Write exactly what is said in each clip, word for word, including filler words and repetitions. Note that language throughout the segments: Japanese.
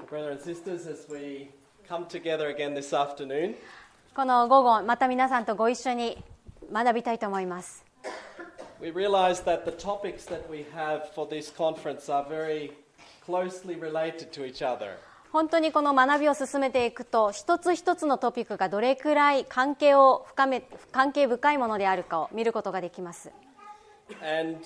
Brothers and sisters, as we come together again this afternoon, この午後、また皆さんとご一緒に学びたいと思います。 we realize that the topics that we have for this conference are very closely related to each other. 本当にこの学びを進めていくと、一つ一つのトピックがどれくらい関係を深め、関係深いものであるかを見ることができます。 And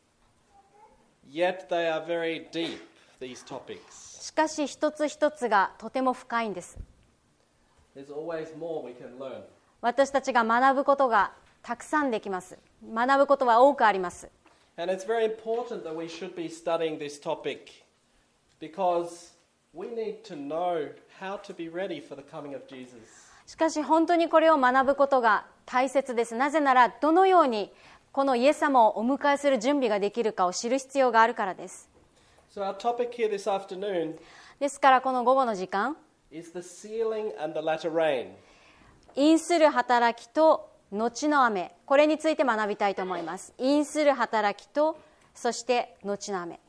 yet they are very deep, these topics. しかし一つ一つがとても深いんです。 There's always more we can learn. 私たちが学ぶことがたくさんできます。学ぶことは多くあります。 And it's very important that we should be studying this topic because we need to know how to be ready for the coming of Jesus. しかし本当にこれを学ぶことが大切です。なぜならどのようにこのイエス様をお迎えする準備ができるかを知る必要があるからです。 So our topic here this afternoon ですからこの午後の時間、 is the sealing and the latter rain. 因する働きと後の雨、これについて学びたいと思います。因する働きとそして後の雨。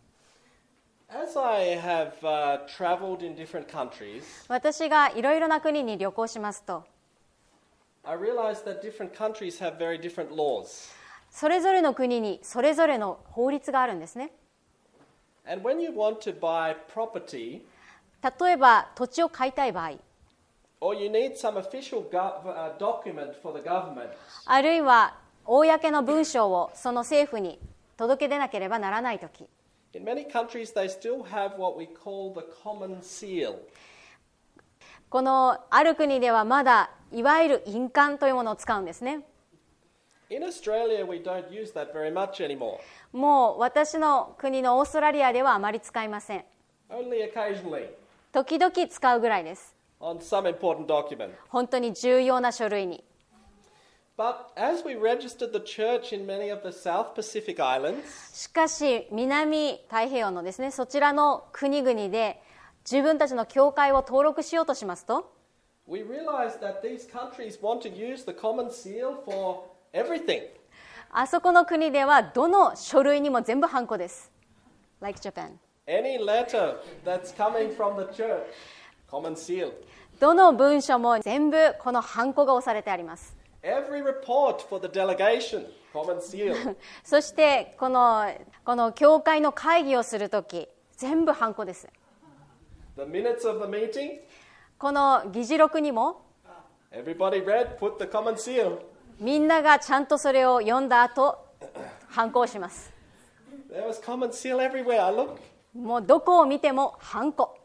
As I have uh, traveled in different countries, 私がいろいろな国に旅行しますと、 I realized that different countries have very different laws. それぞれの国にそれぞれの法律があるんですね。 And when you want to buy property, 例えば土地を買いたい場合、 or you need some official gov- uh, document for the government, あるいは公の文章をその政府に届け出なければならないとき、 in many countries they still have what we call the common seal. このある国ではまだいわゆる印鑑というものを使うんですね。 In Australia, we don't use that very much anymore. もう私の国のオーストラリアではあまり使いません。 Only occasionally 時々使うぐらいです。 on some important document. 本当に重要な書類に。 But as we registered the church in many of the South Pacific Islands, しかし南太平洋のですね、そちらの国々で自分たちの教会を登録しようとしますと、 we realized that these countries want to use the common seal for everything. あそこの国ではどの書類にも全部ハンコです。Like Japan. Any letter that's coming from the church, common seal. どの文書も全部このハンコが押されてあります。 Every report for the delegation, common seal. そしてこのこの教会の会議をするとき、全部ハンコです。 The minutes of the meeting, この議事録にも everybody read, put the common seal. みんながちゃんとそれを読んだ後、ハンコをします。 There was common seal everywhere. I look. もうどこを見てもハンコ。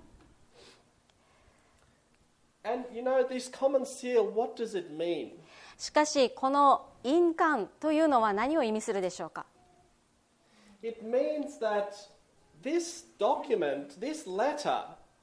And you know, this common seal, what does it mean? しかしこの印鑑というのは何を意味するでしょうか。 It means that this document, this letter,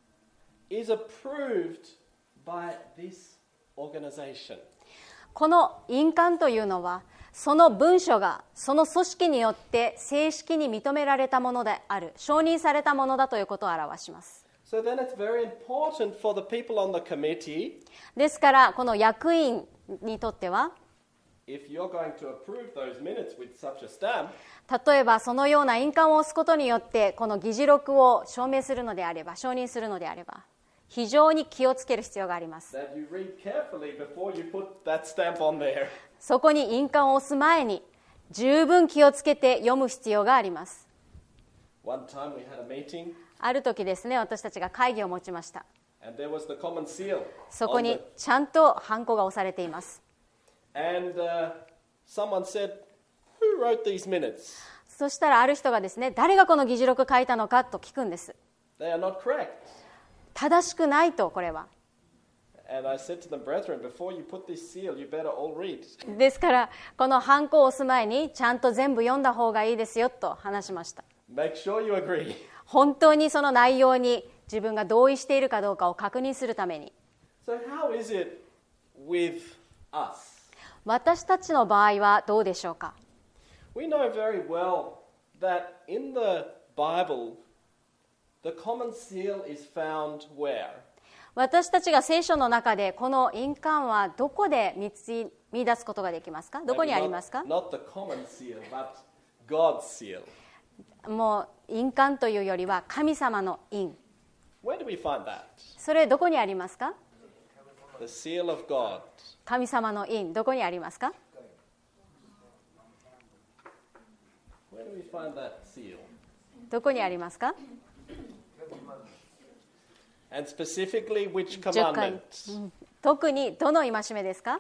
is approved by this organization. この印鑑というのはその文書がその組織によって正式に認められたものである、承認されたものだということを表します。 So then it's very important for the people on the committee, ですからこの役員にとっては、 if you're going to approve those minutes with such a stamp, 例えばそのような印鑑を押すことによってこの議事録を証明するのであれば、承認するのであれば非常に気をつける必要があります。 that you read carefully before you put that stamp on there. そこに印鑑を押す前に十分気をつけて読む必要があります。 One time we had a meeting, ある時ですね、私たちが会議を持ちました。 and there was the common seal そこ on に the, ちゃんとハンコが押されています。 and uh, someone said, "Who wrote these minutes? そしたらある人がですね、誰がこの議事録書いたのかと聞くんです。 They are not correct." 正しくないと、これは。 And I said to them, "Brethren, before you put this seal, you better all read." ですからこのハンコを押す前にちゃんと全部読んだ方がいいですよと話しました。 Make sure you agree. 本当にその内容に自分が同意しているかどうかを確認するために。 So how is it with us? 私たちの場合はどうでしょうか。 We know very well that in the Bible, the common seal is found where? 私たちが聖書の中でこの印鑑はどこで見つ見出すことができますか。どこにありますか。 Not, not the common seal, but God's seal. もう印鑑というよりは神様の印。 do we find that? それどこにありますか？ The seal of God. 神様の印、どこにありますか？ Where do we find that seal? どこにありますか？ And specifically, which じゅっかい、 commandment? うん、特にどの戒めですか？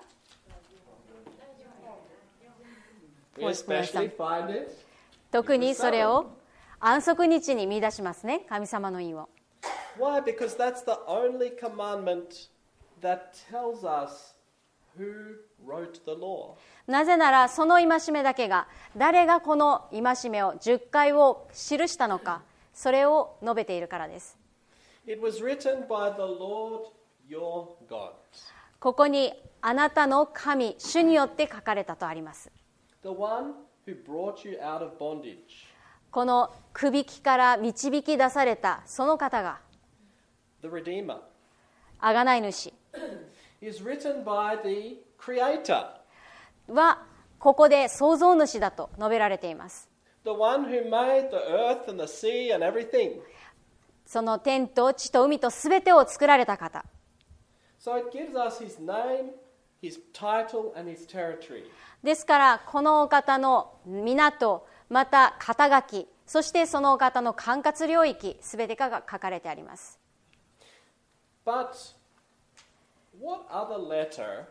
We especially find it. 特にそれを安息日に見出しますね、神様の印を。 Why? Because that's the only commandment that tells us who wrote the law. なぜならその戒めだけが誰がこの戒めをじゅっかいを記したのか、それを述べているからです。 It was written by the Lord your God. ここにあなたの神、主によって書かれたとあります。 The one who brought you out of bondage. このくびきから導き出されたその方が The Redeemer. 贖い主 is written by the Creator. はここで創造主だと述べられています。 The one who made the earth and the sea and everything. その天と地と海とすべてを作られた方。 So it gives us his name, his title and his territory. ですからこのお方の港、また肩書き、そしてそのお方の管轄領域、すべてが書かれてあります。 But what other letter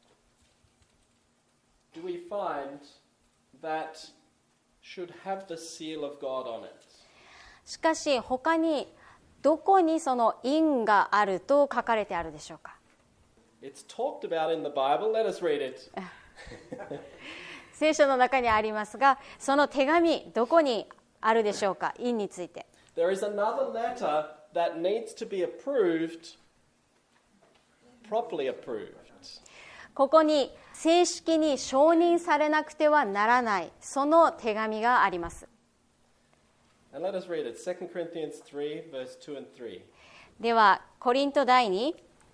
do we find that should have the seal of God on it? しかし他にどこにその印があると書かれてあるでしょうか？ It's talked about in the Bible. Let us read it. 聖書の中にありますが、その手紙どこにあるでしょうか？印について。 There is another letter that needs to be approved, properly approved. ここに正式に承認されなくてはならないその手紙があります。 And let us read it. Second Corinthians three, verse two and three. ではコリント第に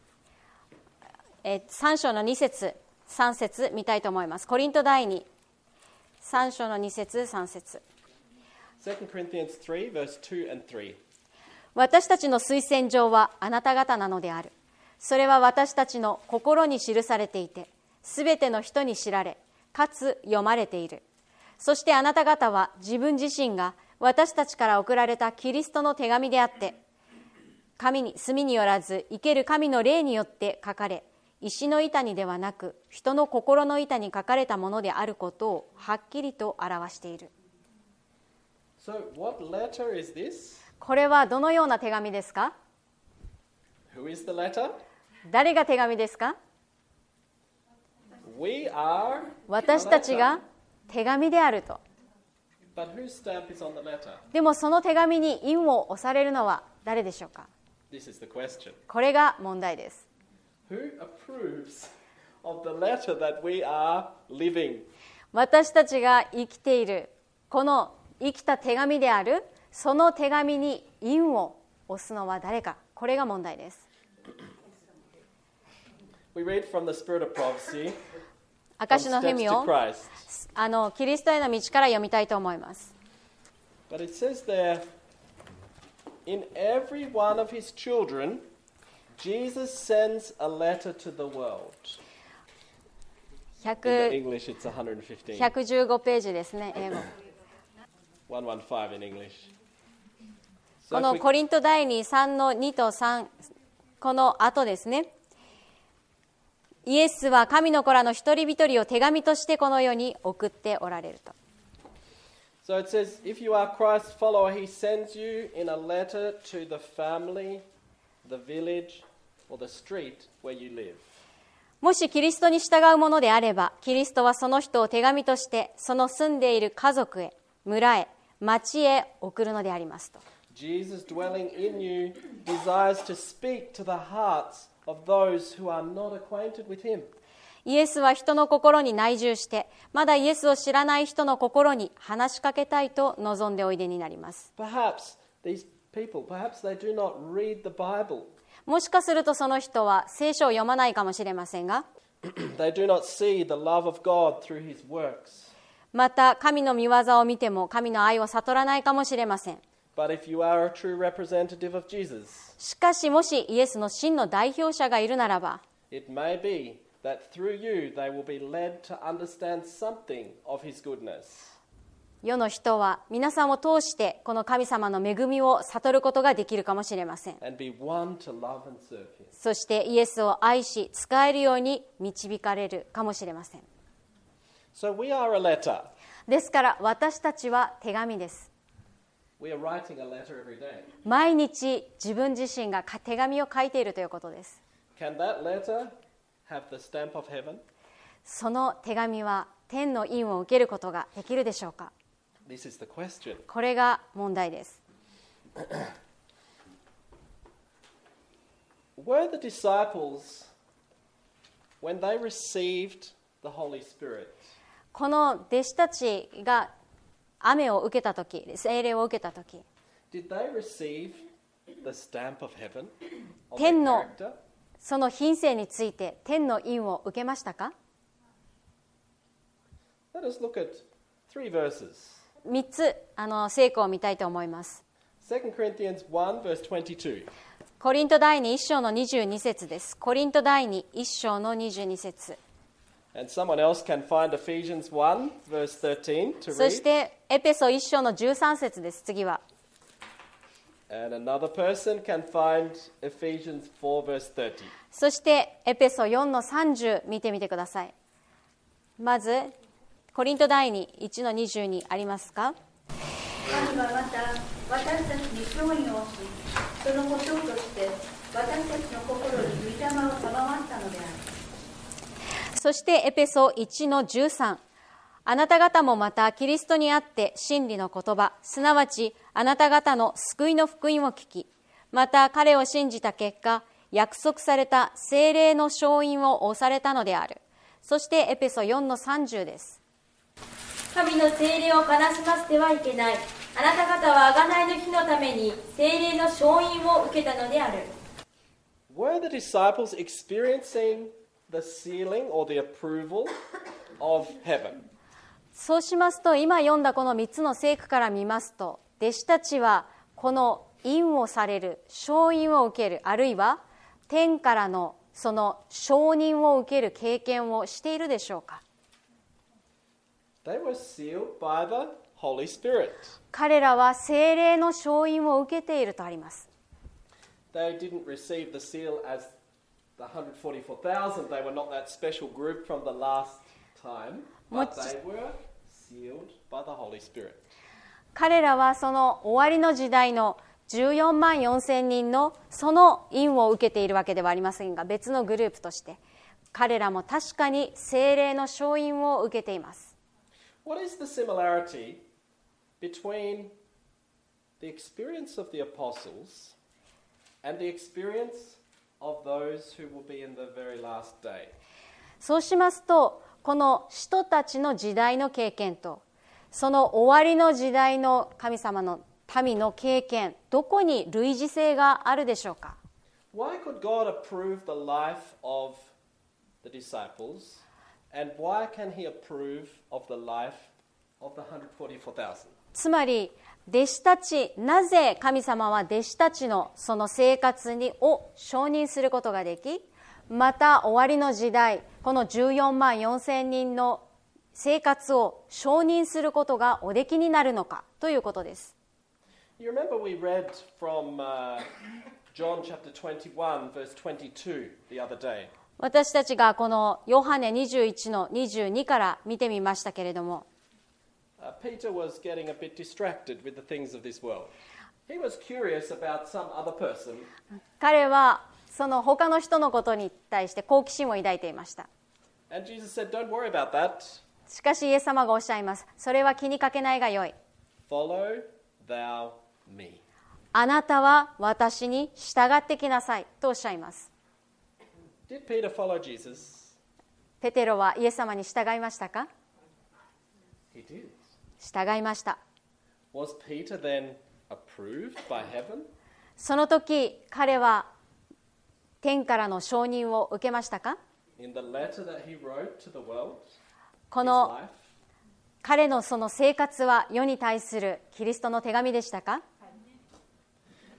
えさん章のに節さん節見たいと思います。コリント第にさん章のに節さん節。 Second Corinthians three, verse two and three. 私たちの推薦状はあなた方なのである。それは私たちの心に記されていて、すべての人に知られ、かつ読まれている。そしてあなた方は自分自身が私たちから送られたキリストの手紙であって、神に墨によらず生ける神の霊によって書かれ、石の板にではなく人の心の板に書かれたものであることをはっきりと表している。 So, what letter is this? これはどのような手紙ですか？ Who is the letter? 誰が手紙ですか？ We are. 私たちが手紙であると。 But whose stamp is on the letter? でもその手紙に印を押されるのは誰でしょうか？ This is the question. これが問題です。 Who approves of the letter that we are living? 私たちが生きているこの生きた手紙であるその手紙に印を押すのは誰か、これが問題です。 We read from the Spirit of Prophecy. 証の文 Steps to を Christ. あのキリストへの道から読みたいと思います。 But it says there, in every one of his children, Jesus sends a letter to the world. In the English, it's one hundred fifteen. ひゃくじゅうごページですね、英語。 one fifteen in English. こ So の if we, コリント第に、さんのにとさん、この後ですね。イエスは神の子らの一人一人を手紙としてこの世に送っておられると。 so it says, if you are Christ's follower, he sends you in a letter to the family, the village, or the street where you live. もしキリストに従うものであれば、キリストはその人を手紙としてその住んでいる家族へ、村へ、町へ送るのでありますと。 Jesus dwelling in you desires to speak to the hearts of those who are not acquainted with him. イエスは人の心に内住して、まだイエスを知らない人の心に話しかけたいと望んでおいでになります。 Perhaps these people, perhaps they do not read the Bible. もしかするとその人は聖書を読まないかもしれませんが、 They do not see the love of God through his works. また神の御業を見ても神の愛を悟らないかもしれません。 But if you are a true representative of Jesus, しかしもしイエスの真の代表者がいるならば、 it may be that through you they will be led to understand something of his goodness. 世の人は皆さんを通してこの神様の恵みを悟ることができるかもしれません。 And be won to love and serve him. そしてイエスを愛し使えるように導かれるかもしれません。 So we are a letter. ですから私たちは手紙です。 We are writing a letter every day. 毎日自分自身が手紙を書いているということです。 Can that letter have the stamp of heaven? その手紙は天の印を受けることができるでしょうか。 This is the question. これが問題です。 Were the disciples, when they received the Holy Spirit, この弟子たちが雨を受けたとき、聖霊を受けたとき、 did they receive the stamp of heaven on their 天の character? その品性について天の印を受けましたか？ Let us look at three verses. みっつあの聖句を見たいと思います。 Second Corinthians one, verse twenty-two. コリント第二一章のにじゅうに節です。コリント第二一章のにじゅうに節。 And someone else can find Ephesians one, verse thirteen to そし read. てエペソ一章のじゅうさん節です。次は And another person can find Ephesians four, verse thirty. そしてエペソよんのさんじゅう見てみてください。まずコリント第二いちのにじゅうにありますか？ 神はまた私たちに勝利をし、その保証として私たちの心に御霊を賜ったのである。 そしてエペソいちのじゅうさん、あなた方もまたキリストにあって真理の言葉、すなわちあなた方の救いの福音を聞き、また彼を信じた結果、約束された聖霊の勝因を押されたのである。そしてエペソよんのさんじゅうです。 神の聖霊を悲しませてはいけない。あなた方は贖いの日のために聖霊の勝因を受けたのである。 Were the disciples experiencing the sealing or the approval of heaven? そうしますと、今読んだこのみっつの聖句から見ますと、弟子たちはこの印をされる、勝因を受ける、あるいは天からのその承認を受ける経験をしているでしょうか。 They were sealed by the Holy Spirit. 彼らは聖霊の勝因を受けているとあります。 They didn't receive the seal as the one hundred forty-four thousand. They were not that special group from the last time, but they were sealed by the Holy Spirit. 彼らはその終わりの時代のじゅうよんまんよんせんにんのその印を受けているわけではありませんが、別のグループとして彼らも確かに聖霊の勝因を受けています。 What is the similarity between the experience of the apostles and the experience of those who will be in the very last day? そうしますと、この使徒たちの時代の経験とその終わりの時代の神様の民の経験、どこに類似性があるでしょうか。 Why could God approve the life of the disciples, and why can He approve of the life of the one hundred forty-four thousand? つまり弟子たち、なぜ神様は弟子たちのその生活にを承認することができ、また終わりの時代、このじゅうよんまんよんせんにんの生活を承認することがおできになるのかということです。 You remember we read from uh, John chapter twenty-one, verse twenty-two the other day. 私たちがこのヨハネにじゅういちのにじゅうにから見てみましたけれども、 Uh, Peter was getting a bit distracted with the things of this world. He was curious about some other person, 彼はその他の人のことに対して好奇心を抱いていました。 and Jesus said, "Don't worry about that. しかしイエス様がおっしゃいます。それは気にかけないがよい。 Follow thou me." あなたは私に従ってきなさいとおっしゃいます。 Did Peter follow Jesus? ペテロはイエス様に従いましたか？ He did. 従いました。 Was Peter then approved by heaven? その時彼は天からの承認を受けましたか？ In the letter that he wrote to the world, こ his の life, 彼のその生活は世に対するキリストの手紙でしたか？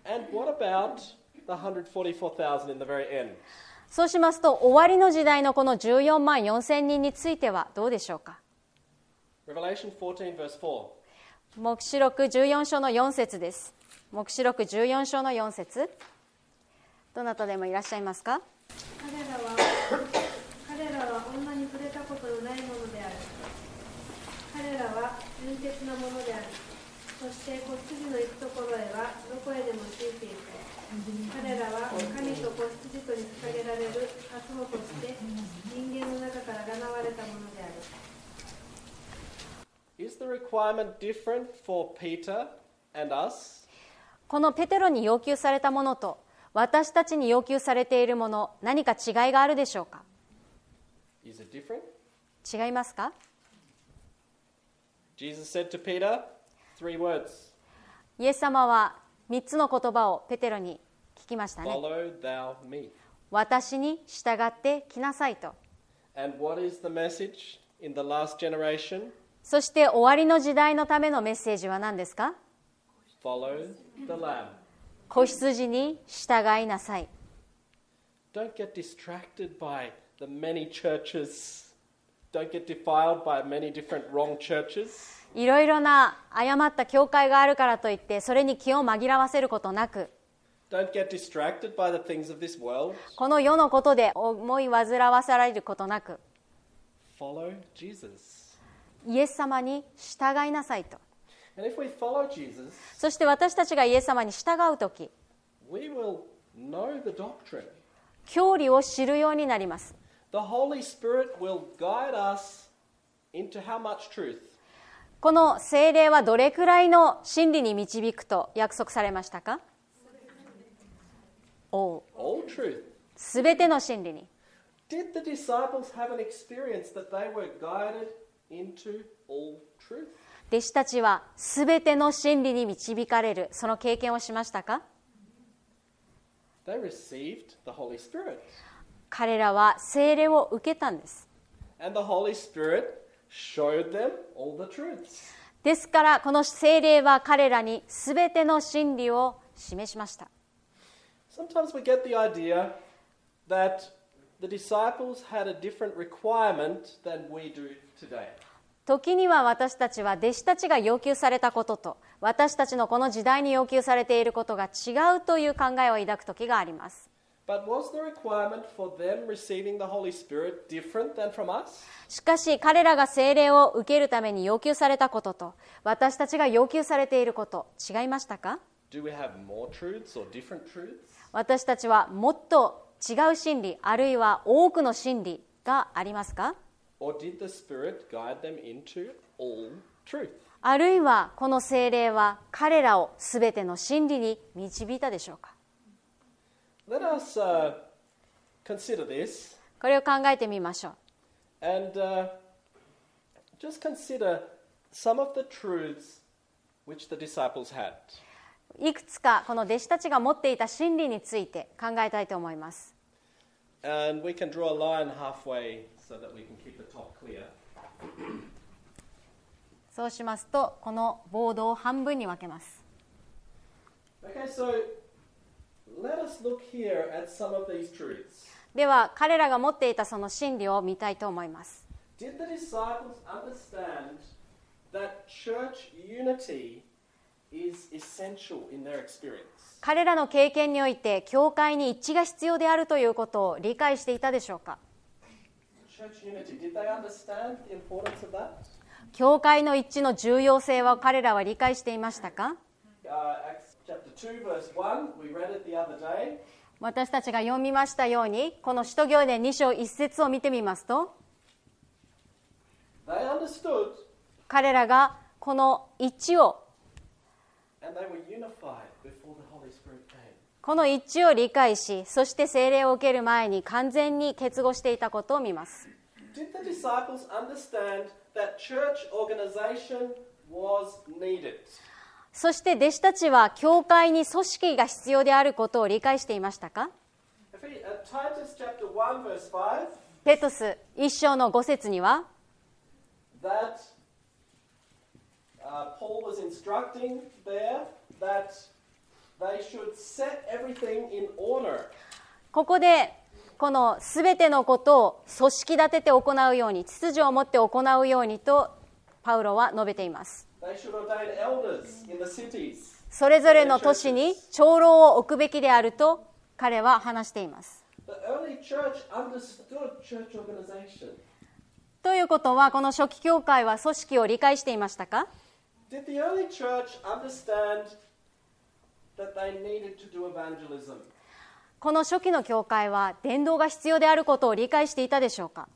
And what about the one hundred forty-four thousand in the very end? そうしますと、終わりの時代のこのじゅうよんまんよんせんにんについてはどうでしょうか。 Revelation fourteen verse four. 黙示録じゅうよん章のよん節です。黙示録じゅうよん章のよん節。どなたでもいらっしゃいますか。 彼らは彼らは女に触れたことのないものである。彼らは純潔なものである。そして子羊の行くところへはどこへでもついていく。彼らは神と子羊とに捧げられる初歩として人間の中から贖われたものである。 Is the requirement different for Peter and us? このペテロに要求されたものと私たちに要求されているもの、何か違いがあるでしょうか。 Is it different? 違いますか。 Jesus said to Peter, three words. イエス様はみっつの言葉をペテロに聞きましたね。 Follow thou me. 私に従ってきなさいと。 And what is the message in the last generation? そして終わりの時代のためのメッセージは何ですか。 Follow the Lamb. 子羊に従いなさい。 Don't get distracted by the many churches. Don't get defiled by many different wrong churches. いろいろな誤った教会があるからといってそれに気を紛らわせることなく、 Don't get distracted by the things of this world. この世のことで思い煩わされることなく、 Follow Jesus. イエス様に従いなさいと。 And if we follow Jesus, そして私たちがイエス様に従うとき、 we will know the doctrine. 教理を知るようになります。 The Holy Spirit will guide us into how much truth? この聖霊はどれくらいの真理に導くと約束されましたか。おう、 All truth. すべての真理に。 Did the disciples have an experience that they were guided into all truth? 弟子たちはすべての真理に導かれる、その経験をしましたか。 They received the Holy Spirit. 彼らは聖霊を受けたんです。 And the Holy Spirit showed them all the truths. ですからこの聖霊は彼らにすべての真理を示しました。 Sometimes we get the idea that the disciples had a different requirement than we do today. 時には私たちは弟子たちが要求されたことと私たちのこの時代に要求されていることが違うという考えを抱く時があります。 But was the requirement for them receiving the Holy Spirit different than from us? しかし彼らが聖霊を受けるために要求されたことと私たちが要求されていること違いましたか。 Do we have more truths or different truths? 私たちはもっと違う真理あるいは多くの真理がありますか。 Or did the Spirit guide them into all truth? あるいはこの聖霊は彼らをすべての真理に導いたでしょうか。 Let us uh, consider this これを考えてみましょう。 and uh, just consider some of the truths which the disciples had. いくつかこの弟子たちが持っていた真理について考えたいと思います。 And we can draw a line halfway so that we can keep the top clear. そうしますとこのボードを半分に分けます。 Okay, so let us look here at some of these truths. では彼らが持っていたその真理を見たいと思います。 Did the disciples understand that church unity is essential in their experience? 彼らの経験において教会に一致が必要であるということを理解していたでしょうか。 Church unity, did they understand the importance of that? 教会の一致の重要性は彼らは理解していましたか。 Uh, Acts chapter two, verse one, we read it the other day. 私たちが読みましたようにこの使徒行伝に章いち節を見てみますと They understood 彼らがこの一致を and they were unified before the Holy Spirit came. この一致を理解しそして聖霊を受ける前に完全に結合していたことを見ます。 Did the disciples understand that church organization was needed? そして弟子たちは教会に組織が必要であることを理解していましたか。 Titus chapter one, verse five, テトスいち章のご節には that uh, Paul was instructing there that they should set everything in order. ここでこのすべてのことを組織立てて行うように、秩序を持って行うようにとパウロは述べています。 They should ordain elders in the cities. それぞれの都市に長老を置くべきであると彼は話しています。 The early church understood church organization. ということは、この初期教会は組織を理解していましたか？ Did the early church understand that they needed to do evangelism? この初期の教会は伝道が必要であることを理解していたでしょうか？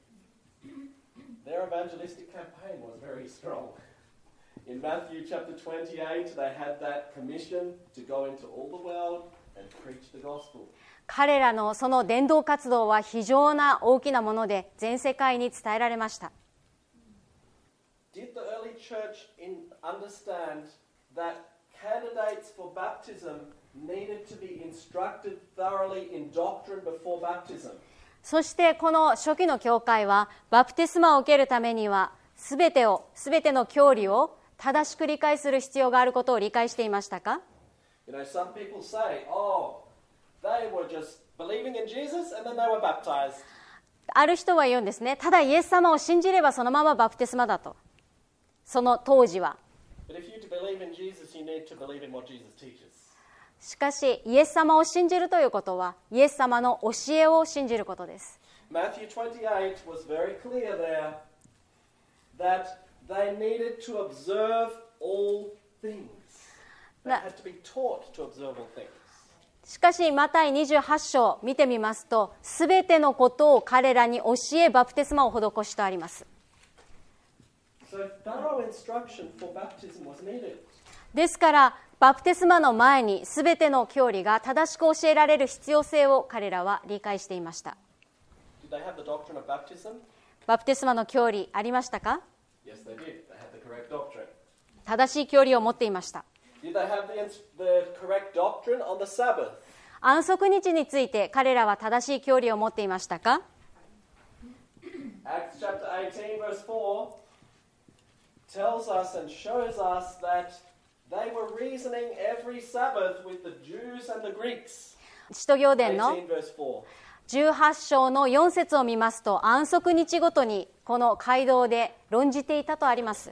Their evangelistic campaign was very strong. In Matthew chapter twenty-eight, they had that commission to go into all the world and preach the gospel. 彼らのその伝道活動は非常な大きなもので全世界に伝えられました。 Did the early church in understand that candidates for baptism needed to be instructed thoroughly in doctrine before baptism? そしてこの初期の教会はバプテスマを受けるためにはすべてをすべての教理を正しく理解する必要があることを理解していましたか？ You know, some people say, oh, they were just believing in Jesus and then they were baptized. ある人は言うんですね。ただイエス様を信じればそのままバプテスマだと。その当時は。 But if you to believe in Jesus, you need to believe in what Jesus teaches. しかしイエス様を信じるということはイエス様の教えを信じることです。 Matthew twenty-eight was very clear there that they needed to observe all things. They had to be taught to observe all things. しかしマタイにじゅうはち章見てみますと、すべてのことを彼らに教えバプテスマを施しとあります。 So thorough instruction for baptism was needed. ですからバプテスマの前にすべての教理が正しく教えられる必要性を彼らは理解していました。 Did they have the doctrine of baptism? バプテスマの教理ありましたか？ Yes, they did. They had the correct doctrine. 正しい教理を持っていました。 Did they have the, the correct doctrine on the Sabbath? 安息日について彼らは正しい教理を持っていましたか？ Acts chapter eighteen verse four tells us and shows us that they were reasoning every Sabbath with the Jews and the Greeks. 使徒行伝の eighteen verse four. じゅうはち章のよん節を見ますと、安息日ごとにこの街道で論じていたとあります。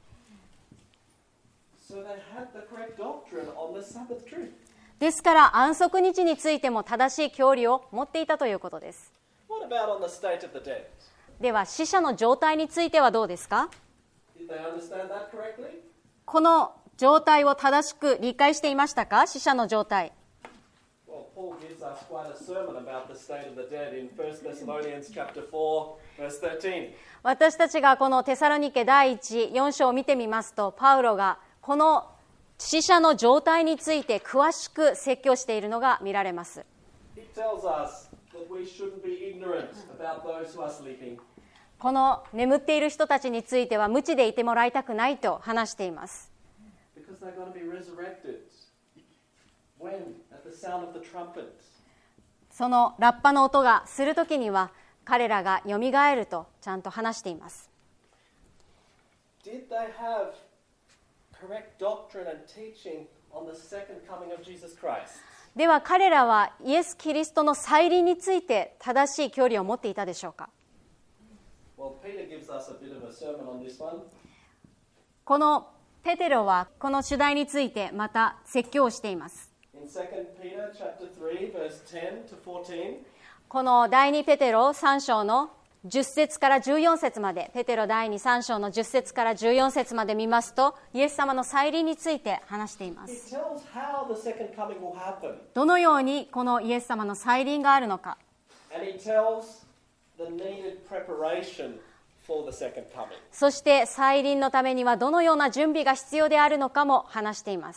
So they had the correct doctrine on the Sabbath truth. ですから安息日についても正しい教理を持っていたということです。 What about on the state of the dead? では死者の状態についてはどうですか？ Did they understand that correctly? この状態を正しく理解していましたか？死者の状態。 Well, Paul gives us quite a sermon about the state of the dead in First Thessalonians chapter four verse thirteen. 私たちがこのテサロニケ第一よん章を見てみますと、パウロがこの死者の状態について詳しく説教しているのが見られます。 He tells us that we shouldn't be ignorant about those who are sleeping. この眠っている人たちについては無知でいてもらいたくないと話しています。 Because they're going to be resurrected. When? At the sound of the trumpet. そのラッパの音がするときには彼らがよみがえるとちゃんと話しています。 Did they have correct doctrine and teaching on the second coming of Jesus Christ? では彼らはイエス・キリストの再臨について正しい教理を持っていたでしょうか？ Well, Peter gives us a bit of a sermon on this one. このペテロはこの主題についてまた説教をしています。 In Second Peter chapter three verse ten to fourteen. この第二ペテロさん章のじゅっ節からじゅうよん節まで、ペテロ第二さん章のじゅっ節からじゅうよん節まで見ますと、イエス様の再臨について話していま He す。 tells how the second coming will happen. どのようにこのイエス様の再臨があるのか、 And he tells the needed preparation for the second coming. そして再臨のためにはどのような準備が必要であるのかも話しています。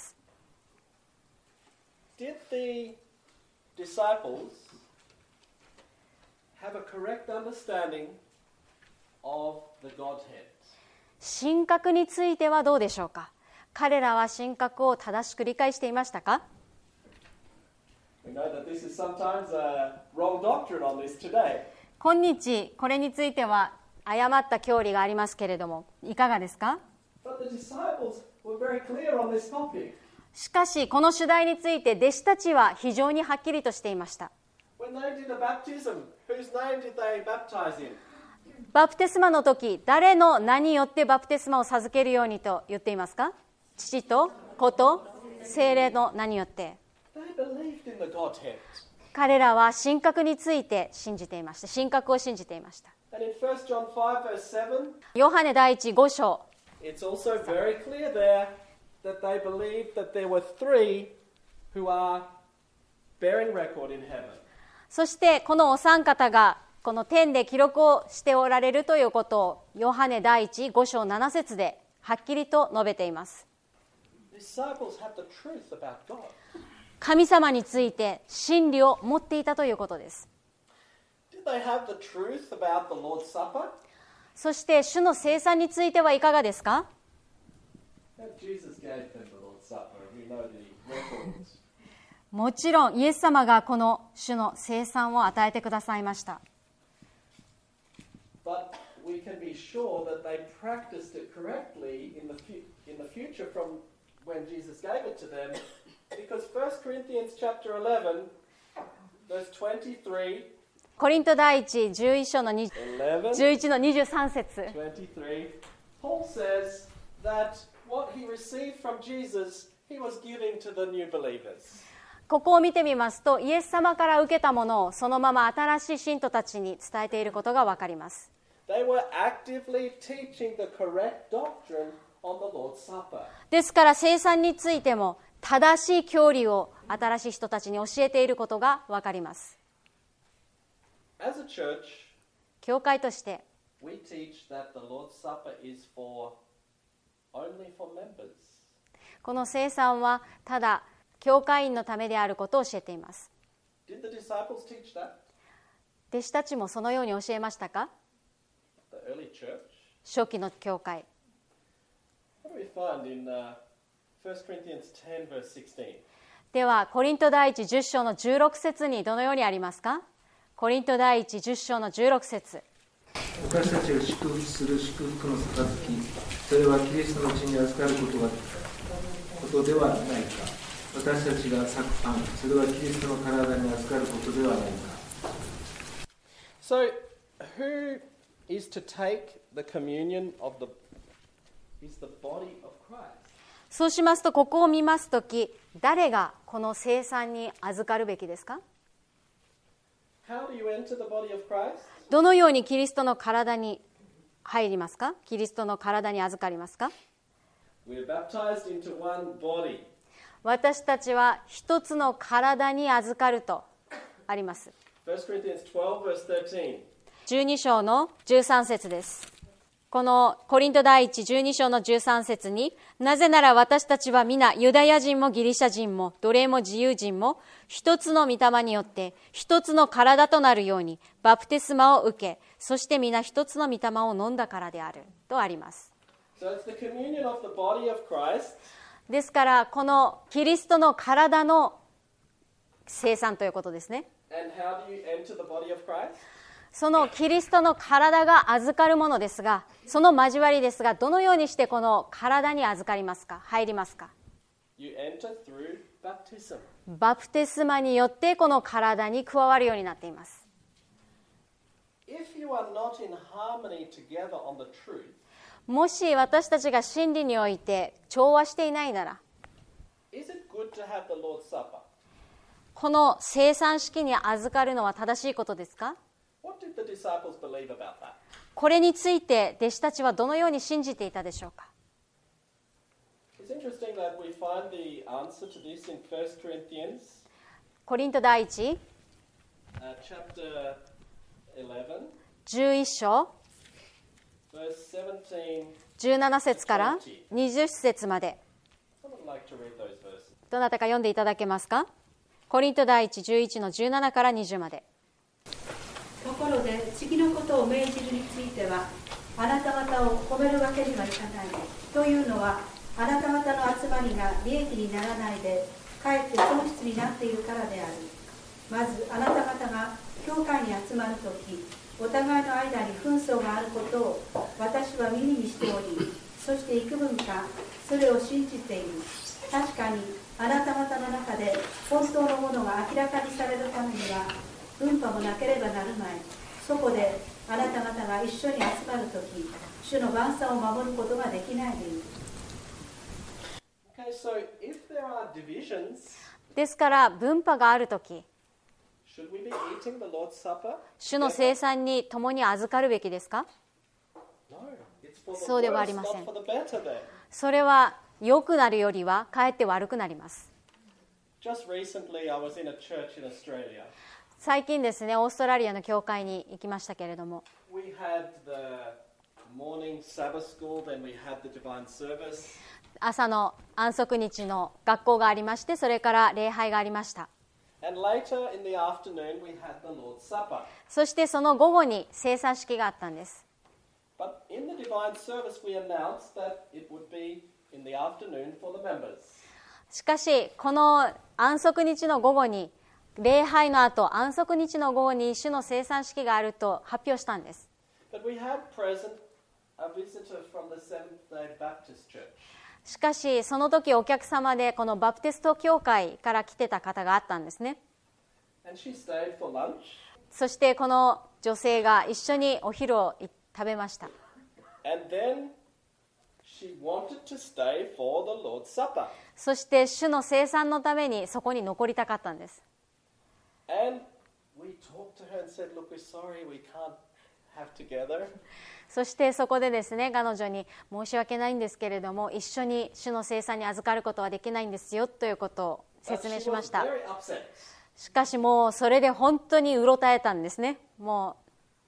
Did the disciples have a correct understanding of the Godhead? 神格についてはどうでしょうか？彼らは神格を正しく理解していましたか？ We know that this is sometimes a wrong doctrine on this today. 今日これについては誤った教理がありますけれども、いかがですか？ But the disciples were very clear on this topic. しかしこの主題について弟子たちは非常にはっきりとしていました。 When they did a baptism, whose name did they baptize in? バプテスマの時、誰の名によってバプテスマを授けるようにと言っていますか？父と子と聖霊の名によって。 They believed in the Godhead. 彼らは神格について信じていました。神格を信じていました。 And in First John five verse seven, ヨハネ第一五章、 it's also very clear there that they believed that there were three who are bearing record in heaven. そしてこのお三方がこの天で記録をしておられるということをヨハネ第一五章七節ではっきりと述べています。 Disciples had the truth about God. 神様について真理を持っていたということです。 Did they have the truth about the Lord's Supper? そして主の聖餐についてはいかがですか？ Jesus gave them the Lord's Supper. We know the records. もちろんイエス様がこの主の聖餐を与えてくださいました。 But we can be sure that they practiced it correctly in the fu- in the future from when Jesus gave it to them, because First Corinthians chapter eleven, verse twenty-three, コリント第一じゅういち章のに eleven, じゅういちのにじゅうさん節、 twenty-three, Paul says that what he received from Jesus, he was giving to the new believers. ここを見てみますと、イエス様から受けたものをそのまま新しい信徒たちに伝えていることが分かります。 They were actively teaching the correct doctrine on the Lord's Supper. ですから聖餐についても正しい教理を新しい人たちに教えていることが分かります。 As a church, 教会として we teach that the Lord's Supper is for only for members. この聖餐はただ教会員のためであることを教えています。 Did the disciples teach that? 弟子たちもそのように教えましたか？ The early church? 初期の教会。 What do we find in uh, First Corinthians ten verse sixteen? ではコリント第一じゅっ章のじゅうろく節にどのようにありますか？コリント第一じゅっ章のじゅうろく節。 私たちが祝福する祝福の杯、それはキリストの血に預かることがことではないか。私たちが裂くパン、それはキリストの体に預かることではないか。 So, who is to take the communion of the is the body of Christ? そうしますと、ここを見ますとき、誰がこの聖餐に預かるべきですか？ How do you enter the body of Christ? どのようにキリストの体に入りますか？キリストの体に預かりますか？ We're baptized into one body. 私たちは一つの体に預かるとあります。 First Corinthians twelve verse thirteen. じゅうに章のじゅうさん節です。このコリント第一じゅうに章のじゅうさん節に、なぜなら私たちは皆ユダヤ人もギリシャ人も奴隷も自由人も一つの御霊によって一つの体となるようにバプテスマを受け、そして皆一つの御霊を飲んだからであるとあります。 So it's the communion of the body of Christ. ですからこのキリストの体の聖餐ということですね。 And how do you enter the body of Christ? そのキリストの体が預かるものですが、その交わりですが、どのようにしてこの体に預かりますか？入りますか？ You enter through baptism. バプテスマによってこの体に加わるようになっています。 If you are not in harmony together on the truth, もし私たちが真理において調和していないなら、 is it good to have the Lord's Supper? この聖餐式に預かるのは正しいことですか？ What did the disciples believe about that? これについて弟子たちはどのように信じていたでしょうか？ It's interesting that we find the answer to this in First Corinthians コリント第一 uh, chapter eleven, じゅういち章 verse seventeen. じゅうなな節からにじゅう節まで、 Someone would like to read those verses. どなたか読んでいただけますか？コリント第一じゅういちのじゅうななからにじゅうまで。 ところで次のことを命じるについてはあなた方を褒めるわけにはいかない。というのはあなた方の集まりが利益にならないでかえって損失になっているからである。まずあなた方が教会に集まるとき、お互いの間に紛争があることを私は耳にしており、そして幾分かそれを信じている。確かにあなた方の中で本当のものが明らかにされるためには分派もなければなるまい。そこであなた方が一緒に集まるとき、主の万差を守ることができないでいる。 Okay, so if there are divisions, ですから分派があるとき、 should we be eating the Lord's Supper? 主の聖餐に共に預かるべきですか？ No, it's for the そうではあ worse, りません。 not for the better then. それは良くなるよりはかえって悪くなります。 Just recently I was in a church in Australia. 最近ですね、オーストラリアの教会に行きましたけれども、 We had the morning Sabbath school, then we had the divine service. 朝の安息日の学校がありまして、それから礼拝がありました。 And later in the afternoon we had the Lord's Supper. そしてその午後に聖餐式があったんです。 But in the divine service we announced that it would be in the afternoon for the members. しかしこの安息日の午後に、礼拝の後安息日の午後に主の聖餐式があると発表したんです。 But we had present a visitor from the Seventh-day Baptist Church. しかしその時お客様でこのバプテスト教会から来てた方があったんですね。 And she stayed for lunch. そしてこの女性が一緒にお昼を食べました。 And then she wanted to stay for the Lord's Supper. そして主の聖餐のためにそこに残りたかったんです。 And we talked to her and said, look, we're sorry, we can't have together. そしてそこでですね、彼女に申し訳ないんですけれども、一緒に主の聖餐に預かることはできないんですよということを But 説明 she しま was した。 very upset. しかしもうそれで本当にうろたえたんですね。も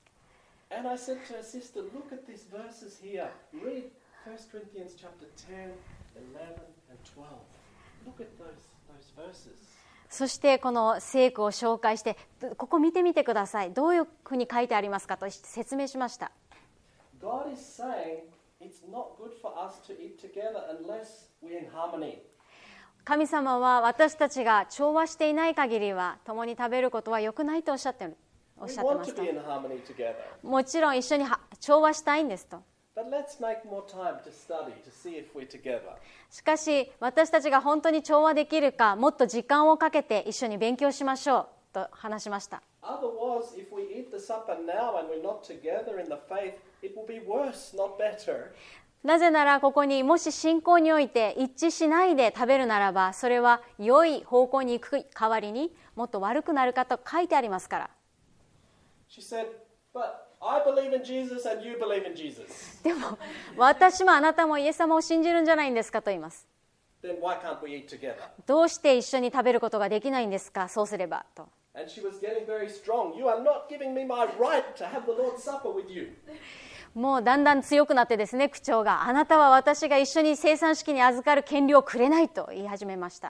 And I said to her, sister, look at these verses here. Read First Corinthians chapter ten, eleven, and twelve. Look at those, those verses. うそしてこの聖句を紹介して、ここ見てみてください。どういうふうに書いてありますかと説明しました。 God is saying it's not good for us to eat together unless we're in harmony. 神様は私たちが調和していない限りは共に食べることは良くないとおっしゃってるおっ We しゃって want ま to すと。 be in harmony together. もちろん一緒には調和したいんですと。 But let's make more time to study to see if we're together. しかし私たちが本当に調和できるか、もっと時間をかけて一緒に勉強しましょうと話しました。 Otherwise, if we eat the supper now and we're not together in the faith, it will be worse, not better. なぜならここにもし信仰において一致しないで食べるならば、それは良い方向に行く代わりにもっと悪くなるかと書いてありますから。 She said, but I believe in Jesus and you believe in Jesus. でも私もあなたもイエス様を信じるんじゃないんですかと言います。 Then why can't we eat together? どうして一緒に食べることができないんですか、そうすればと。 And she was getting very strong. You are not giving me my right to have the Lord's Supper with you. もうだんだん強くなってですね、口調が、あなたは私が一緒に聖餐式に預かる権利をくれないと言い始めました。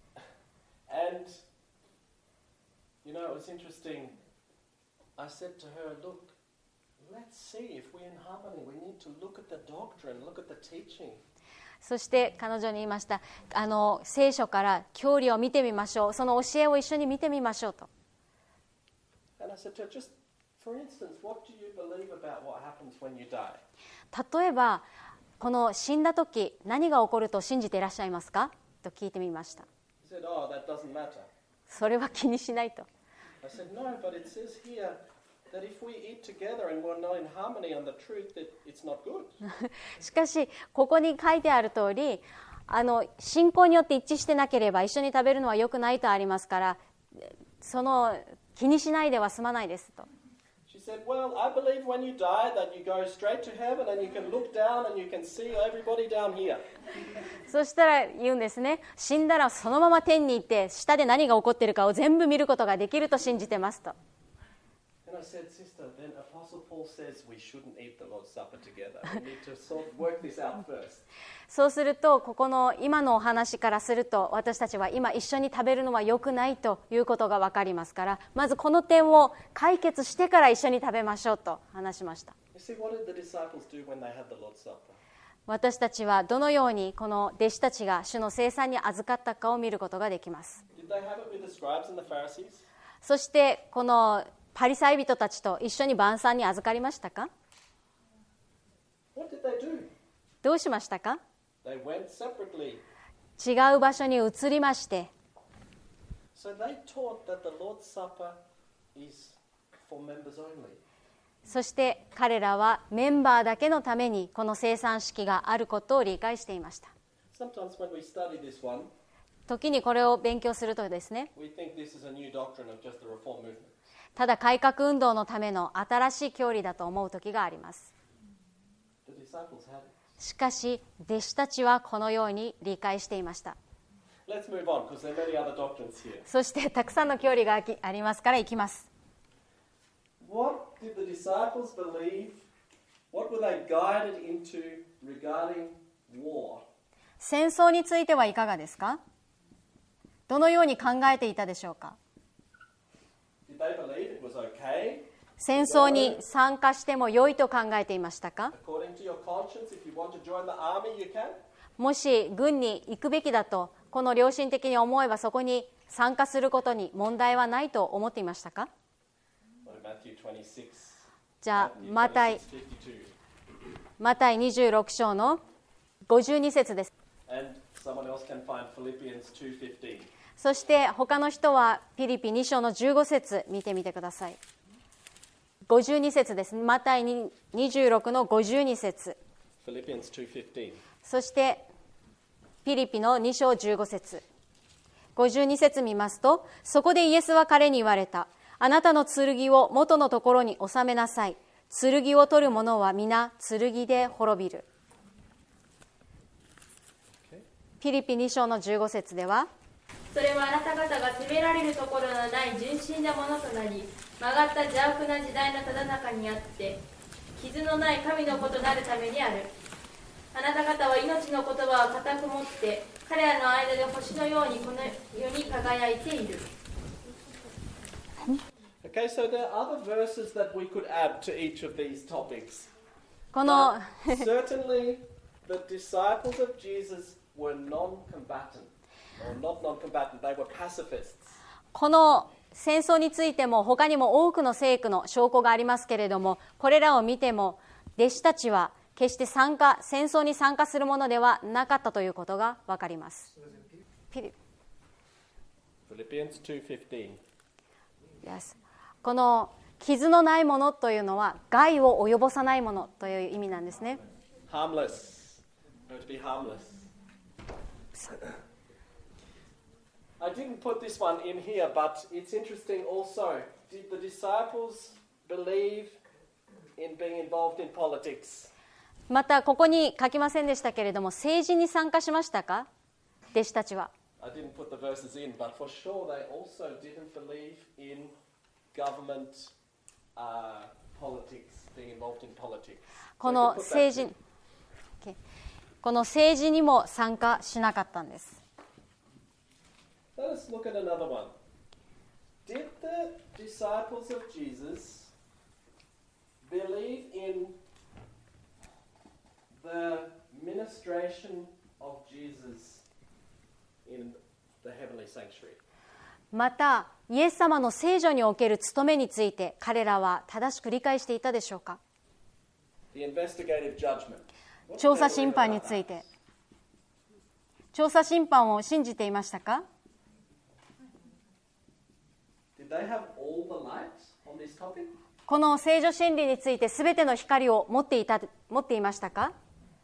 And, you know, it was interesting. I said to her, look, let's see if we're in harmony. We need to look at the doctrine, look at the teaching. そして彼女に言いました。あの聖書から教理を見てみましょう。その教えを一緒に見てみましょうと。 And I said to her, just for instance, what do you believe about what happens when you die? 例えばこの死んだ時何が起こると信じていらっしゃいますかと聞いてみました。 She said, oh, that doesn't matter. それは気にしないと。 I said, no, but it says here that if we eat together and we're not in harmony on the truth, that it's not good. しかしここに書いてある通り、あの信仰によって一致してなければ一緒に食べるのは良くないとありますから、その気にしないでは済まないですと。 She said, well, I believe when you die that you go straight to heaven and you can look down and you can see everybody down here. そしたら言うんですね。死んだらそのまま天に行って下で何が起こっているかを全部見ることができると信じてますと。 And I said, sister, then Apostle Paul says we shouldn't eat the Lord's Supper together. We need to sort of work this out first. そうするとここの今のお話からすると、私たちは今一緒に食べるのは良くないということが分かりますから、まずこの点を解決してから一緒に食べましょうと話しました。 You see, what did the disciples do when they had the Lord's Supper? 私たちはどのようにこの弟子たちが主の聖餐に預かったかを見ることができます。 Did they have it with the scribes and the Pharisees? そしてこのパリサイ人たちと一緒に晩餐に預かりましたか？ What did they do? どうしましたか？ They went separately. 違う場所に移りまして、 So they taught that the Lord's Supper is for members only. そして彼らはメンバーだけのためにこの聖餐式があることを理解していました。 Sometimes when we study this one, 時にこれを勉強するとですね、 we think this is a new doctrine of just the Reform movement. ただ改革運動のための新しい教理だと思う時があります。 The disciples had it. しかし弟子たちはこのように理解していました。 Let's move on because there are many other doctrines here. そしてたくさんの教理があきありますからいきます。 What did the disciples believe? What were they guided into regarding war? 戦争についてはいかがですか？どのように考えていたでしょうか？ Did they believe it was okay? 戦争に参加しても良いと考えていましたか？ According to your conscience, if you want to join the army, you can. もし軍に行くべきだとこの良心的に思えばそこに参加することに問題はないと思っていましたか？ What about Matthew twenty-six? じゃあマタイ twenty-six, fifty-two. マタイにじゅうろく章のごじゅうに節です。 And someone else can find Philippians two fifteen. そして他の人はピリピに章のじゅうご節見てみてください。ごじゅうに節です。マタイにじゅうろくのごじゅうに節。 Philippians two fifteen. そしてピリピのに章じゅうご節。ごじゅうに節見ますと、そこでイエスは彼に言われた。あなたの剣を元のところに収めなさい。剣を取る者は皆剣で滅びる。ピリピに章のじゅうご節では、 それはあなた方が責められるところのない純真なものとなり、曲がった邪悪な時代のただ中にあって傷のない神の子となるためにある。あなた方は命の言葉を固く持って彼らの間で星のようにこの世に輝いている。 Okay, so there are other verses that we could add to each of these topics. この But certainly, the disciples of Jesus were non-combatant, or not non-combatant, they were pacifists. この戦争についても他にも多くの聖句の証拠がありますけれども、これらを見ても弟子たちは決して参加戦争に参加するものではなかったということが分かります。ピリ Philippians two fifteen. Yes. この傷のないものというのは害を及ぼさないものという意味なんですね。 Harmless. Going to be harmless. I didn't put this one in here, but it's interesting also. Did the disciples believe in being involved in politics? またここに書きませんでしたけれども、政治に参加しましたか？弟子たちは。 I didn't put the verses in, but for sure they also didn't believe in government uh, politics, being involved in politics. この政治、okay. この政治にも参加しなかったんです。 Let us look at another one. Did the disciples of Jesus believe in the ministration of Jesus in the heavenly sanctuary? またイエス様の聖女における務めについて彼らは正しく理解していたでしょうか？ The investigative judgment. 調査審判について、調査審判を信じていましたか？ Did they have all the light on this topic? この聖女真理についてすべての光を持っていた持っていましたか？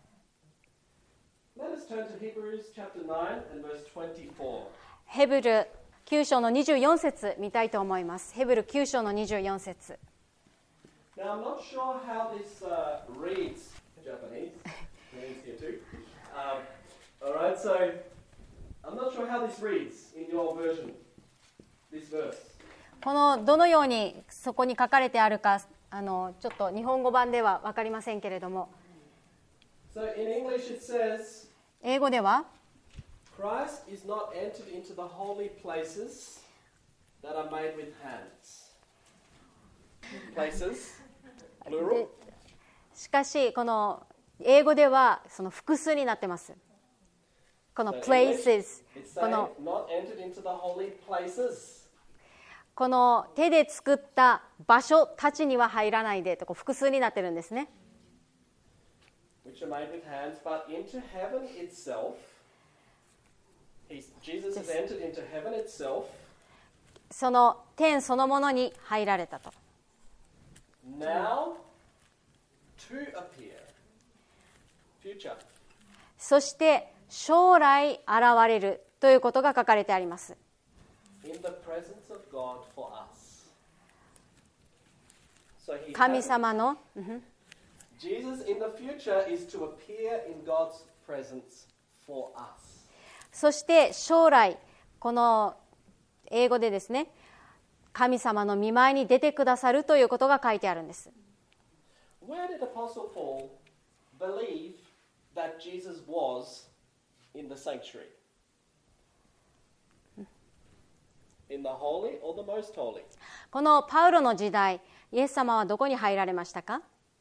Let us turn to Hebrews chapter nine and verse twenty-four. ヘブルきゅう章のにじゅうよん節見たいと思います。ヘブルきゅう章のにじゅうよん節。 Now I'm not sure how this uh, reads in Japanese. Reads here too. Um, all right, so I'm not sure how this reads in your version. This verse. このどのようにそこに書かれてあるか、あのちょっと日本語版では分かりませんけれども、 So in English it says, 英語では Christ is not entered into the holy places that are made with hands. Places, plural. しかしこの英語ではその複数になってます。この So English, places、 it's こ saying の not entered into the holy places. この手で作った場所たちには入らないでとこう複数になってるんですね。 Which are made with hands, but into heaven itself, He's, Jesus has entered into heaven itself. その天そのものに入られたと。 Now to appear. Future. そして将来現れるということが書かれてあります。 In the presence of God for us. So he 神 has, 様の、 Jesus in the future is to appear in God's presence for us. そして将来、この英語でですね、神様の御前に出てくださるということが書いてあるんです。 Where did Apostle Paul believe that Jesus was in the sanctuary? In the holy or the most holy? このパウロの時代、イエス様はどこに入られましたか？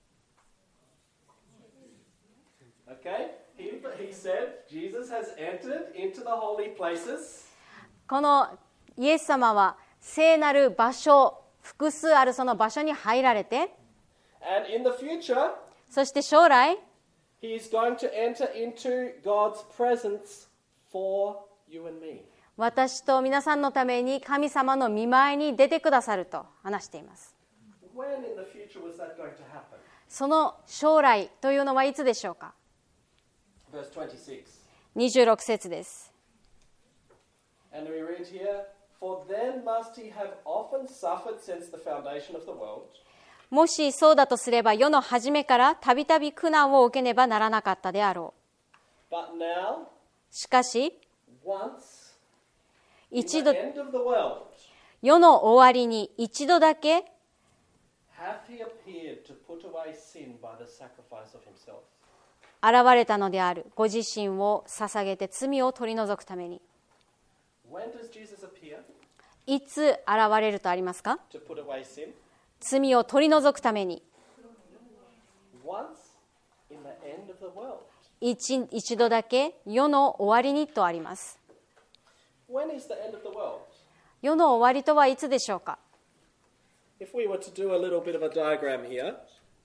Okay, he, he said Jesus has entered into the holy places. このイエス様は聖なる場所、複数あるその場所に入られて、 And in the future, そして将来、 he is going to enter into God's presence for you and me. 私と皆さんのために神様の御前に出てくださると話しています。 When in the future was that going to happen? その将来というのはいつでしょうか？ Verse twenty-six. にじゅうろく節です。 And we read here, For then must he have often suffered since the foundation of the world. もしそうだとすれば世の初めからたびたび苦難を受けねばならなかったであろ But now, う。しかし、 once, in 一 the 度、 end of the world, 世の終わりに一度だけ hath he appeared to put away sin by the sacrifice of himself. 現れたのである。ご自身を捧げて罪を取り除くために。 When does Jesus appear いつ現れるとありますか？ to put away sin? 罪を取り除くために。 Once in the end of the world. 一, 一度だけ世の終わりにとあります。 When is the end of the world? 世の終わりとはいつでしょうか？ If we were to do a little bit of a diagram here,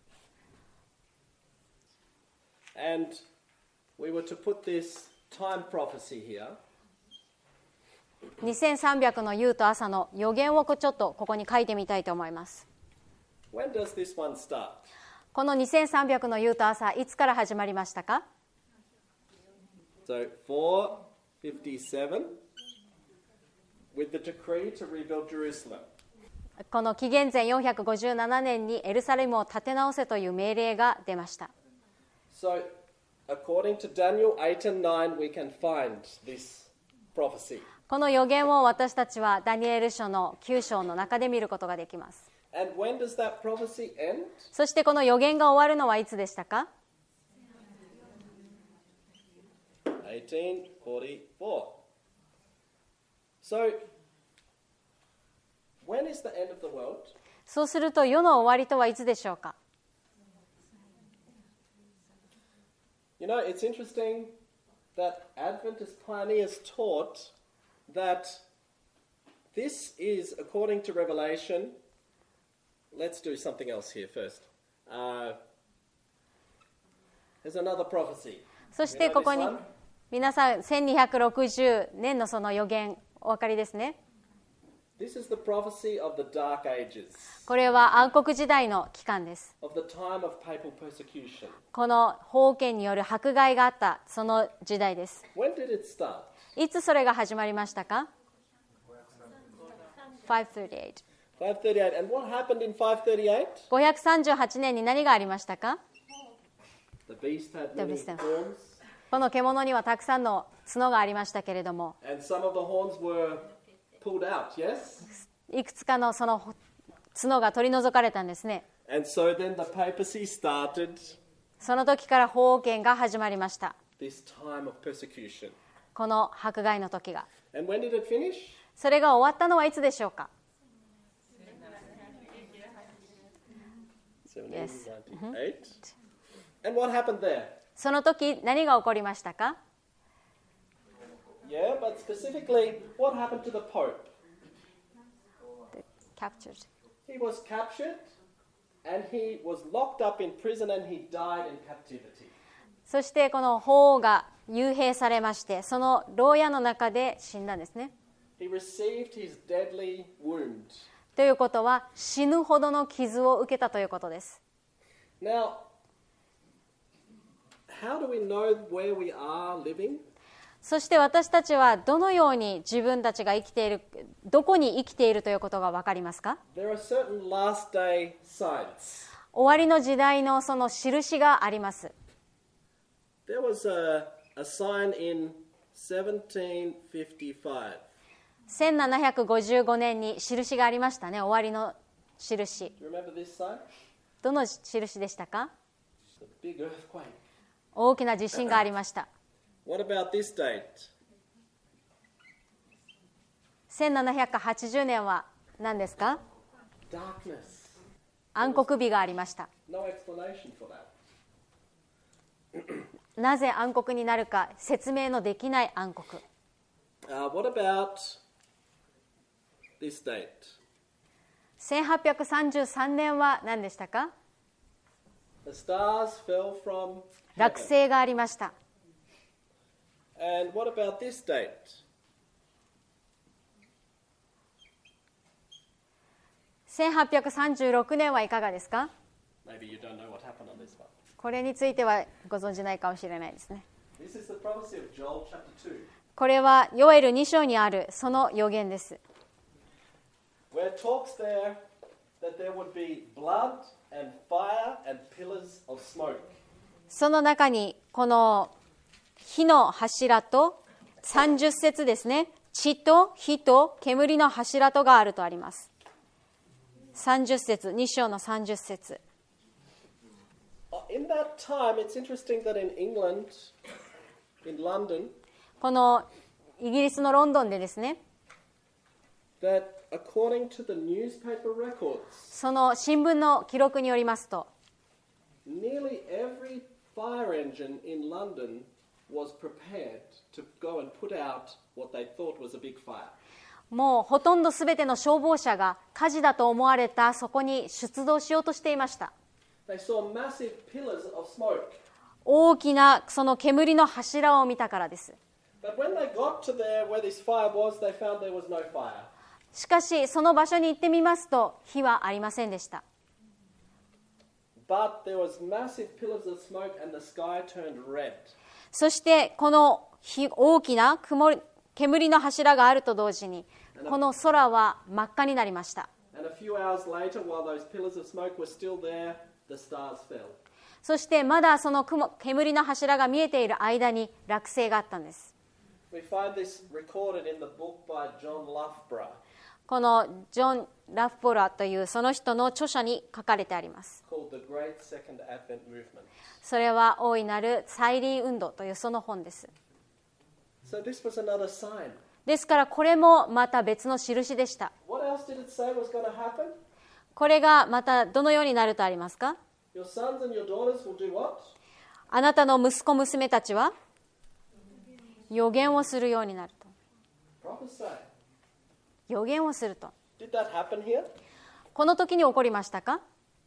and we were to put this time prophecy here, にせんさんびゃくの夕と朝の予言をちょっとここに書いてみたいと思います。 when does this one start? このにせんさんびゃくの夕と朝、いつから始まりましたか？ So four fifty-seven, with the decree to rebuild Jerusalem. この紀元前よんひゃくごじゅうななねんにエルサレムを建て直せという命令が出ました。 So, according to Daniel eight and nine, we can find this prophecy. この予言を私たちはダニエル書のきゅう章の中で見ることができます。 And when does that prophecy end? そしてこの予言が終わるのはいつでしたか？ eighteen forty-four. So, when is the end of the world? そうすると世の終わりとはいつでしょうか？ You know, it's interesting that Adventist pioneers taught that this is, according to Revelation, let's do something else here first. Uh, there's another prophecy. そしてここ You に know this one? 皆さんせんにひゃくろくじゅうねんのその予言お分かりですね。 This is the prophecy of the Dark Ages, これは暗黒時代の期間です。 of the time of papal persecution. この封建による迫害があったその時代です。 When did it start? いつそれが始まりましたか？ ごひゃくさんじゅうはち five thirty-eight. And what happened in five thirty-eight? ごひゃくさんじゅうはちねんに何がありましたか？ The beast had The many beast. horns, この獣にはたくさんの角がありましたけれども、 and some of the horns were pulled out, yes? いくつかのその角が取り除かれたんですね。 And so then the papacy started その時から封建が始まりました。 this time of persecution. この迫害の時が。 And when did it finish? それが終わったのはいつでしょうか？ seventeen ninety-eight. And what happened there? その時何が起こりましたか？ Yeah, but specifically, what happened to the Pope? Captured. He was captured and he was locked up in prison and he died in captivity. そしてこの法王が幽閉されまして、その牢屋の中で死んだんですね。 He received his deadly wound. ということは、死ぬほどの傷を受けたということです。 Now, how do we know where we are living? そして私たちはどのように自分たちが生きている、どこに生きているということが分かりますか？ There are certain last day signs. 終わりの時代のその印があります。 There was a, a sign in seventeen fifty-five. せんななひゃくごじゅうごねんに印がありましたね、終わりの印。 Do you remember this sign? どの印でしたか？ The big earthquake. 大きな地震がありました。 What about this date? せんななひゃくはちじゅうねんは何ですか？ Darkness. 暗黒日がありました。 No explanation for that. なぜ暗黒になるか説明のできない暗黒。 Uh, what about this date? せんはっぴゃくさんじゅうさんねんは何でしたか？ The stars fell from 落 heaven. 星がありました。 And what about this date? せんはっぴゃくさんじゅうろくねんはいかがですか？ Maybe you don't know what happened on this one. これについてはご存じないかもしれないですね。 This is the prophecy of Joel chapter two, これはヨエルに章にあるその予言です。 where it talks there that there would be blood and fire and pillars of smoke. その中にこの火の柱とさんじゅっ節ですね、血と火と煙の柱とがあるとあります。さんじゅっ節、に章のさんじゅっ節。 In that time, it's interesting that in England, in London, このイギリスのロンドンでですね、 that according to the newspaper records, その新聞の記録によりますと、 nearly every fire engine in London was prepared to go and put out what they thought was a big fire. もうほとんどすべての消防車が火事だと思われたそこに出動しようとしていました。 They saw massive pillars of smoke. 大きなその煙の柱を見たからです。 But when they got to there where this fire was, they found there was no fire. しかしその場所に行ってみますと火はありませんでした。 But there was massive pillars of smoke and the sky turned red. そしてこの火大きな曇り煙の柱があると同時にこの空は真っ赤になりました。 And a few hours later, while those pillars of smoke were still there, the stars fell. そしてまだその雲煙の柱が見えている間に落星があったんです。 We find this recorded in the book by John Loughborough このジョン・ラフボラというその人の著者に書かれてあります。 called The Great Second Advent Movement. それは大いなる再臨運動というその本です。 So this was another sign. ですからこれもまた別の印でした。 What else did it say was going to happen? これがまたどのようになるとありますか？ Your sons and your daughters will do what? あなたの息子娘たちは予言をするようになると。 Prophesy. 予言をすると。 Did that happen here? この時に起こりましたか？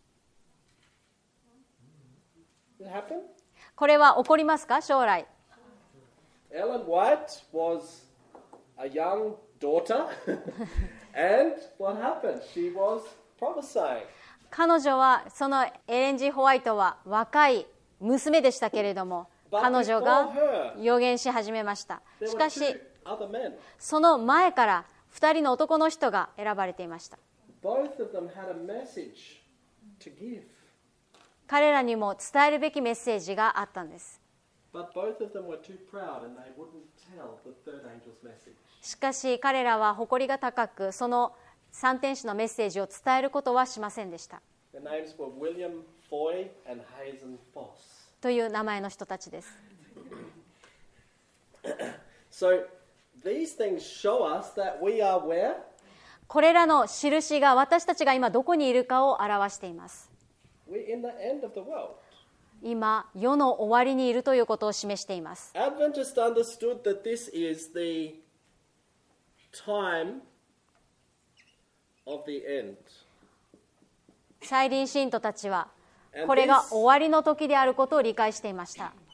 Did it happen? これは起こりますか？将来。 Ellen White was a young daughter, and what happened? She was prophesying. 彼女はそのエレン・ジー・ホワイトは若い娘でしたけれども、彼女が予言し始めました。 There し were かし two other men. その前からふたりの男の人が選ばれていました。 Both of them had a message to give, 彼らにも伝えるべきメッセージがあったんです。 but both of them were too proud and they wouldn't tell the third angel's message. しかし彼らは誇りが高く、その三天使のメッセージを伝えることはしませんでした。 Their names were William Foy and Hazen Foss. という名前の人たちです。 So these things show us that we are where? これらの印が私たちが今どこにいるかを表しています。 We're in the end of the world. 今、世の終わりにいるということを示しています。 Adventists understood that this is the time of the end. 再臨信徒たちはこれが終わりの時であることを理解していました。